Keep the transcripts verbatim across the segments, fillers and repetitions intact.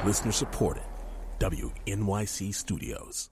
Listener supported. W N Y C Studios.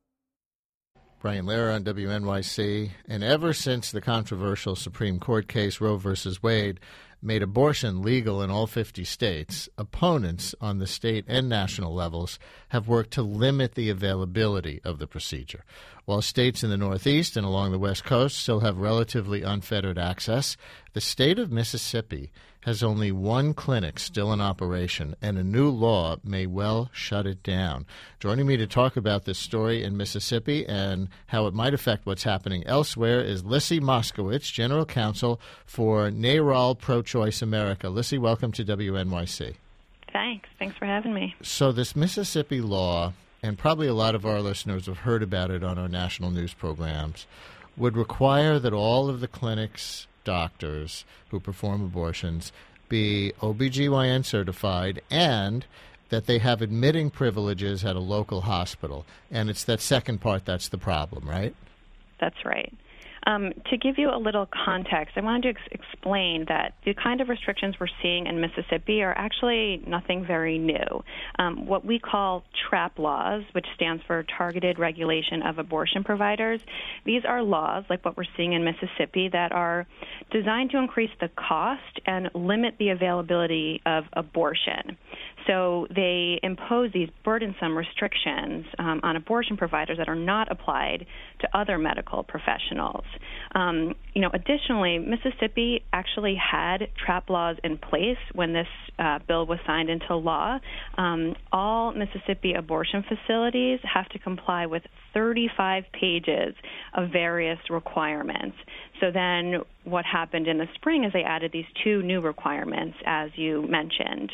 Brian Lehrer on W N Y C. And ever since the controversial Supreme Court case Roe versus Wade made abortion legal in all fifty states, opponents on the state and national levels have worked to limit the availability of the procedure. While states in the Northeast and along the West Coast still have relatively unfettered access, the state of Mississippi has only one clinic still in operation, and a new law may well shut it down. Joining me to talk about this story in Mississippi and how it might affect what's happening elsewhere is Lissy Moskowitz, General Counsel for NARAL Pro-Choice America. Lissy, welcome to W N Y C. Thanks. Thanks for having me. So this Mississippi law, and probably a lot of our listeners have heard about it on our national news programs, would require that all of the clinics, doctors who perform abortions be O B G Y N certified and that they have admitting privileges at a local hospital. And it's that second part that's the problem, right? That's right. Um, to give you a little context, I wanted to ex- explain that the kind of restrictions we're seeing in Mississippi are actually nothing very new. Um, what we call TRAP laws, which stands for Targeted Regulation of Abortion Providers, these are laws, like what we're seeing in Mississippi, that are designed to increase the cost and limit the availability of abortion. So they impose these burdensome restrictions um, on abortion providers that are not applied to other medical professionals. Um, you know, additionally, Mississippi actually had TRAP laws in place when this uh, bill was signed into law. Um, all Mississippi abortion facilities have to comply with thirty-five pages of various requirements. So then what happened in the spring is they added these two new requirements, as you mentioned.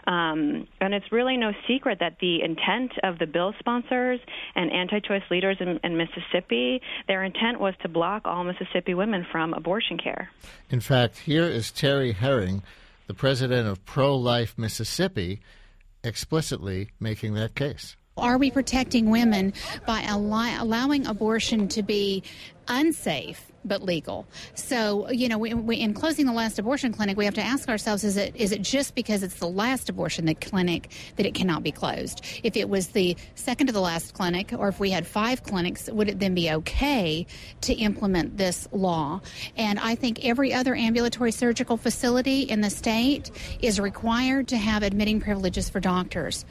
Um, and it's really no secret that the intent of the bill sponsors and anti-choice leaders in, in Mississippi, their intent was to block all Mississippi women from abortion care. In fact, here is Terry Herring, the president of Pro-Life Mississippi, explicitly making that case. Are we protecting women by allow- allowing abortion to be unsafe but legal? So, you know, we, we, in closing the last abortion clinic, we have to ask ourselves, is it is it just because it's the last abortion the clinic that it cannot be closed? If it was the second to the last clinic, or if we had five clinics, would it then be okay to implement this law? And I think every other ambulatory surgical facility in the state is required to have admitting privileges for doctors.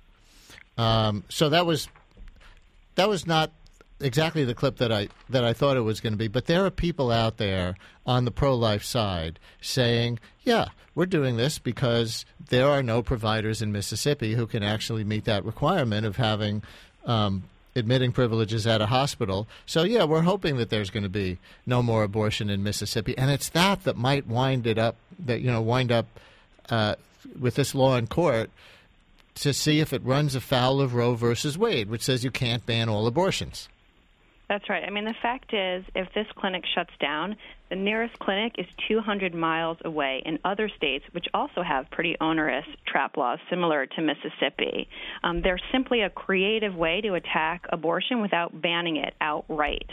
Um, so that was that was not exactly the clip that I that I thought it was going to be. But there are people out there on the pro-life side saying, yeah, we're doing this because there are no providers in Mississippi who can actually meet that requirement of having um, admitting privileges at a hospital. So, yeah, we're hoping that there's going to be no more abortion in Mississippi. And it's that that might wind it up, that, you know, wind up uh, with this law in court, to see if it runs afoul of Roe versus Wade, which says you can't ban all abortions. That's right. I mean, the fact is, if this clinic shuts down, the nearest clinic is two hundred miles away in other states, which also have pretty onerous TRAP laws similar to Mississippi. Um, they're simply a creative way to attack abortion without banning it outright.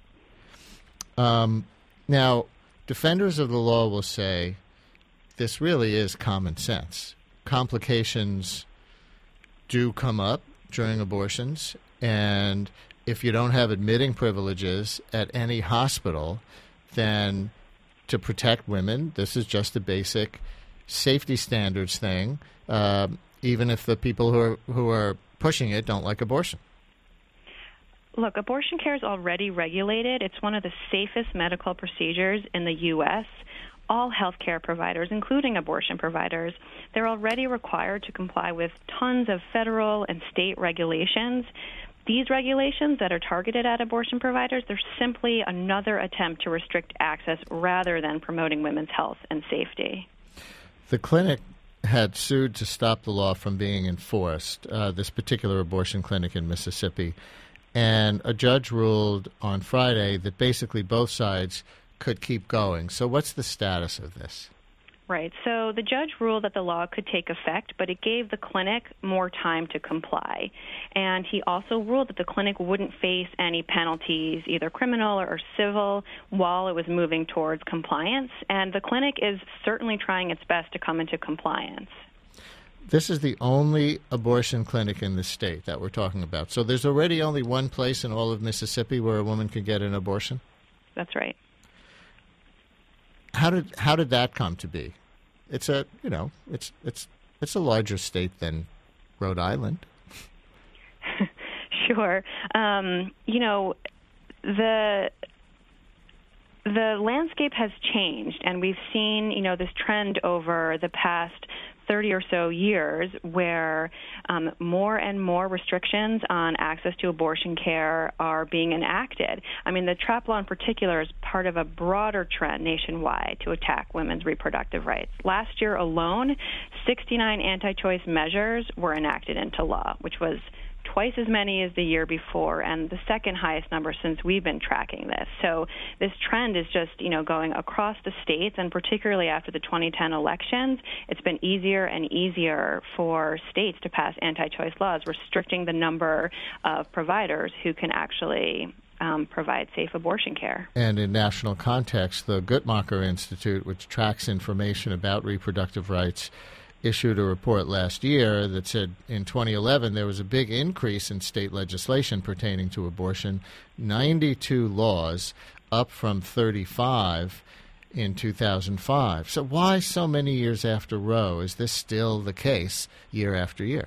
Um, now, defenders of the law will say this really is common sense. Complications do come up during abortions, and if you don't have admitting privileges at any hospital, then to protect women, this is just a basic safety standards thing, uh, even if the people who are who are pushing it don't like abortion. Look, abortion care is already regulated. It's one of the safest medical procedures in the U S All healthcare providers, including abortion providers, they're already required to comply with tons of federal and state regulations. These regulations that are targeted at abortion providers, they're simply another attempt to restrict access rather than promoting women's health and safety. The clinic had sued to stop the law from being enforced, uh, this particular abortion clinic in Mississippi, and a judge ruled on Friday that basically both sides could keep going. So what's the status of this? Right. So the judge ruled that the law could take effect, but it gave the clinic more time to comply. And he also ruled that the clinic wouldn't face any penalties, either criminal or civil, while it was moving towards compliance. And the clinic is certainly trying its best to come into compliance. This is the only abortion clinic in the state that we're talking about. So there's already only one place in all of Mississippi where a woman can get an abortion? That's right. How did how did that come to be? It's a you know it's it's it's a larger state than Rhode Island. Sure. Um, you know, the the landscape has changed, and we've seen you know this trend over the past thirty or so years where um, more and more restrictions on access to abortion care are being enacted. I mean, the TRAP law in particular is part of a broader trend nationwide to attack women's reproductive rights. Last year alone, sixty-nine anti-choice measures were enacted into law, which was twice as many as the year before, and the second highest number since we've been tracking this. So this trend is just, you know, going across the states, and particularly after the twenty ten elections, it's been easier and easier for states to pass anti-choice laws restricting the number of providers who can actually um, provide safe abortion care. And in national context, the Guttmacher Institute, which tracks information about reproductive rights, issued a report last year that said in twenty eleven there was a big increase in state legislation pertaining to abortion, ninety-two laws, up from thirty-five in two thousand five. So why so many years after Roe is this still the case year after year?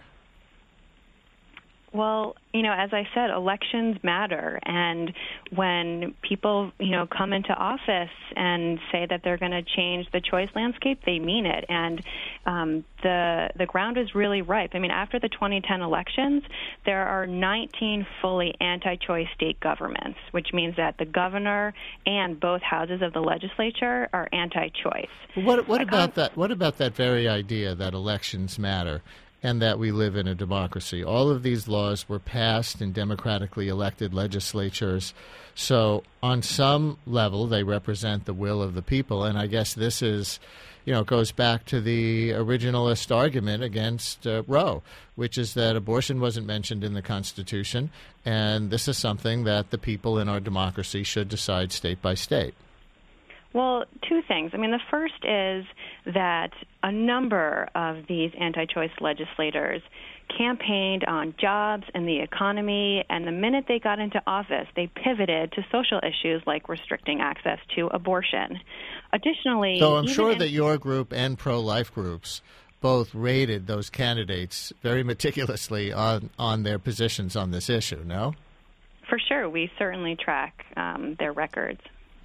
Well, you know, as I said, elections matter, and when people, you know, come into office and say that they're going to change the choice landscape, they mean it, and um, the the ground is really ripe. I mean, after the twenty ten elections, there are nineteen fully anti-choice state governments, which means that the governor and both houses of the legislature are anti-choice. What what about that? What about that very idea that elections matter and that we live in a democracy? All of these laws were passed in democratically elected legislatures. So on some level, they represent the will of the people. And I guess this is, you know, goes back to the originalist argument against uh, Roe, which is that abortion wasn't mentioned in the Constitution. And this is something that the people in our democracy should decide state by state. Well, two things. I mean, the first is that a number of these anti-choice legislators campaigned on jobs and the economy, and the minute they got into office, they pivoted to social issues like restricting access to abortion. Additionally, so I'm sure in- that your group and pro-life groups both rated those candidates very meticulously on, on their positions on this issue, no? For sure. We certainly track um, their records.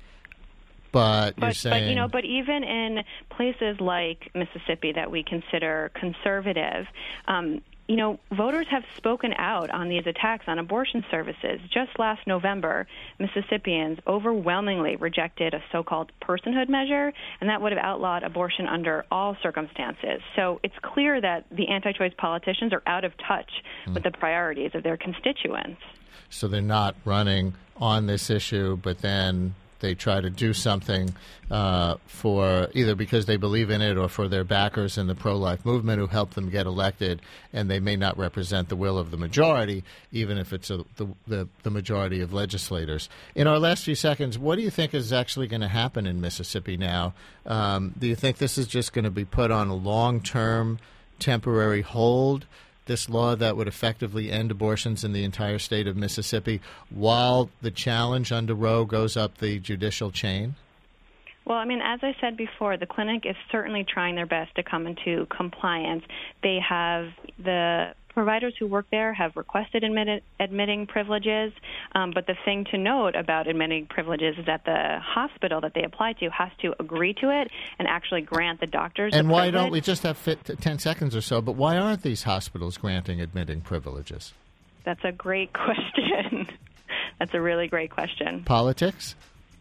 But, but you're saying, but you know, but even in places like Mississippi that we consider conservative, um, you know, voters have spoken out on these attacks on abortion services. Just last November, Mississippians overwhelmingly rejected a so-called personhood measure, and that would have outlawed abortion under all circumstances. So it's clear that the anti-choice politicians are out of touch mm. with the priorities of their constituents. So they're not running on this issue, but then they try to do something uh, for either because they believe in it or for their backers in the pro-life movement who help them get elected, and they may not represent the will of the majority, even if it's a, the, the, the majority of legislators. In our last few seconds, what do you think is actually going to happen in Mississippi now? Um, do you think this is just going to be put on a long-term temporary hold, this law that would effectively end abortions in the entire state of Mississippi, while the challenge under Roe goes up the judicial chain? Well, I mean, as I said before, the clinic is certainly trying their best to come into compliance. They have the providers who work there have requested admitted, admitting privileges, um, but the thing to note about admitting privileges is that the hospital that they apply to has to agree to it and actually grant the doctors And the why privilege. don't we just have fit ten seconds or so, but why aren't these hospitals granting admitting privileges? That's a great question. That's a really great question. Politics?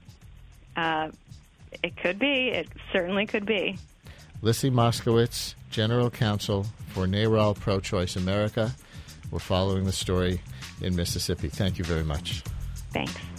Uh, it could be. It certainly could be. Lissy Moskowitz, General Counsel for NARAL Pro-Choice America. We're following the story in Mississippi. Thank you very much. Thanks.